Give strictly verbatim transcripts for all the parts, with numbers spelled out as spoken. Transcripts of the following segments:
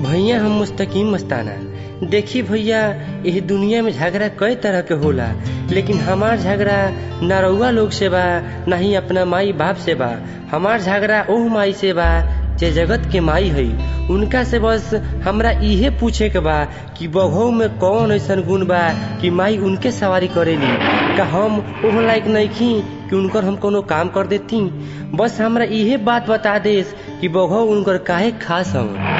भैया हम मुस्तकीम मस्ताना। देखी भैया, यह दुनिया में झगड़ा कई तरह के होला, लेकिन हमार झगड़ा ना रउआ लोग से बा, ना ही अपना माई बाप से बा। हमार झगड़ा ओह माई से बा जे जगत के माई है। उनका से बस हमरा इहे पूछे के बा कि बघौ में कौन ऐसन गुण बा कि माई उनके सवारी करेली। का हम ओह लायक नइखी कि उनकर हम कोनो काम कर देती? बस हमरा इहे बात बता देस कि बघौ उनकर काहे खास हवन।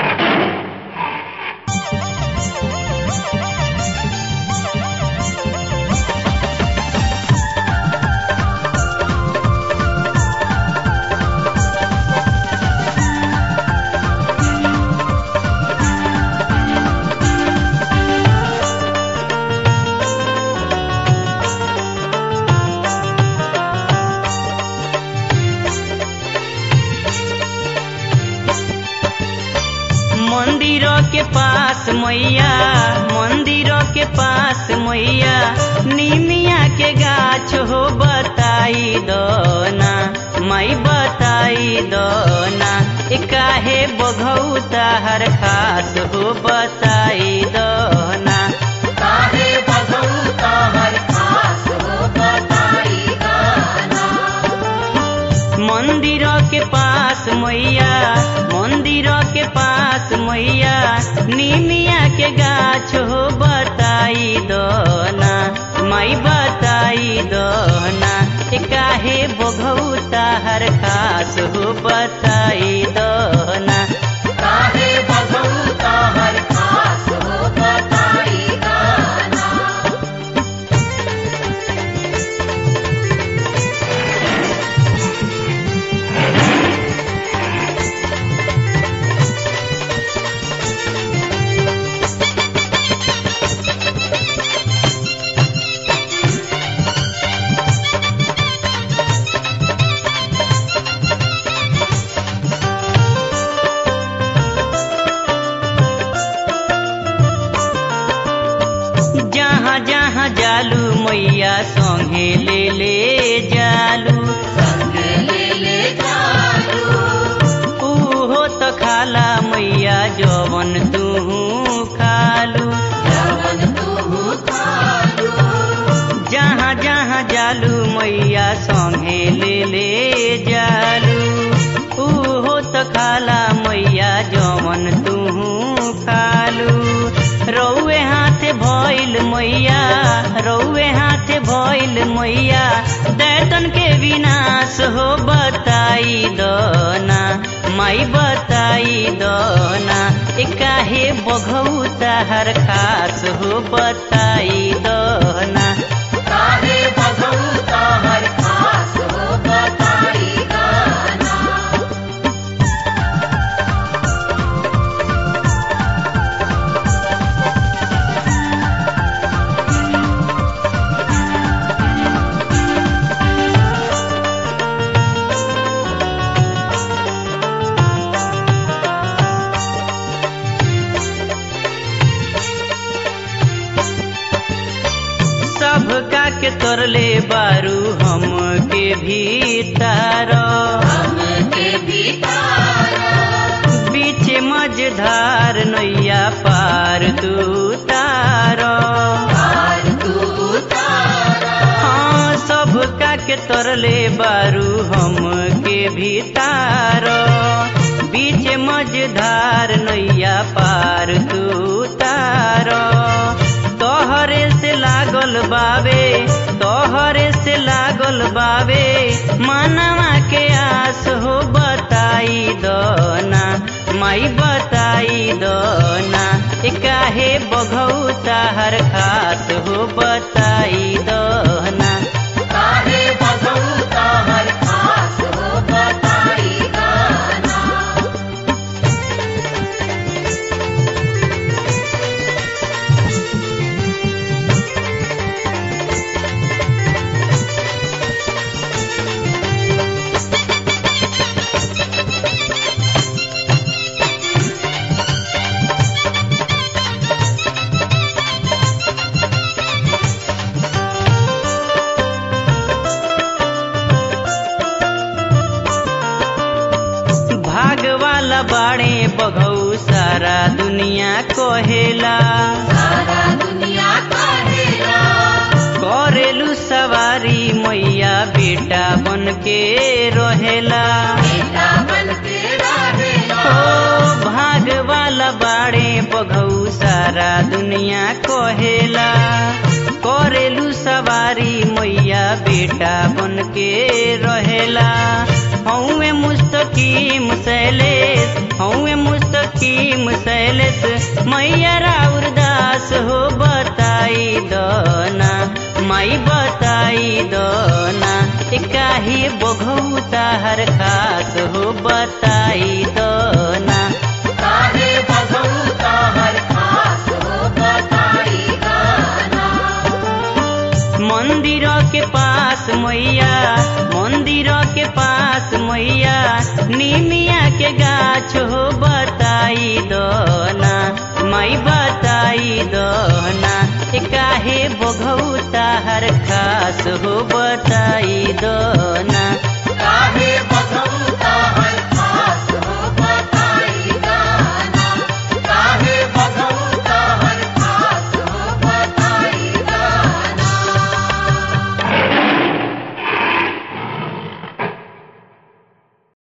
मंदिरों के पास मैया, मंदिरों के पास मैया, निमिया के गाछ हो बताई दो ना, माई बताई दो ना। ए काहे बघौ ताहर खास हो बताई दो ना। काहे बघौ ताहर खास हो बताई दो ना। मंदिरों के पास मैया, मंदिरों के पास मैया, निमिया के गाछ हो बताई दो ना, माई बताई दो ना। ए काहे बघौ ताहर खास हो बताई दो ना। काहे बघौ ताहर खास हो बताई दो ना। जहाँ जहाँ जालू मैया संगे ले ले जालू, संगे ले ले जालू। उहो तो खाला मैया जवन तू खालू, जवन तू खालू। जहाँ जहाँ जालू मैया संगे ले ले जालू, उहो तो खाला मैया जवन तू खालू। रौवे हाथे भइल मैया, रौवे हाथे भइल मैया, दैतन के विनाश हो बताई दो ना, माई बताई दो ना। ए काहे बघौ ताहर खास हो बताई दो ना। काहे बघौ ताहर खास हो बताई दो ना। सबका के तोरले बारू हम के भीतर, हमके भीतर। बीच मझधार नैया पार तू तार। पार तू तार। हाँ, सबका के तोरले बारू हम के भीतर, बीच मझधार नैया पार तू तार। तोहरे से लागल बावे, तोहरे से लागल बावे, मानवा के आस हो बताई दो ना, माई बताई दो ना। ए काहे बघौ ताहर खास हो बताई दो ना। काहे बघौ ताहर खास हो बताई दो ना। बाड़े बघौ सारा दुनिया दुनिया कहेला सारा दुनिया कहेला करेलू सवारी मैया बेटा बन के रहेला बेटा बन के रहेला ओ भाग वाला बाड़े बघऊ सारा दुनिया कहेला करेलू सवारी मैया बेटा बन के रहेला हौवे मुस्तकीम शैलेश हौवे मुस्तकीम शैलेश मैया राउर दास हो बताई दना माई बताई दना काहे बघऊ ताहर खास हो बताई दना काहे बघऊ ताहर खास हो बताई दना मंदिर के पास मैया मंदिर के पास मैया निमिया के गाछ हो बताई दना माई बताई दना काहे बघऊ ताहर खास हो बताई दना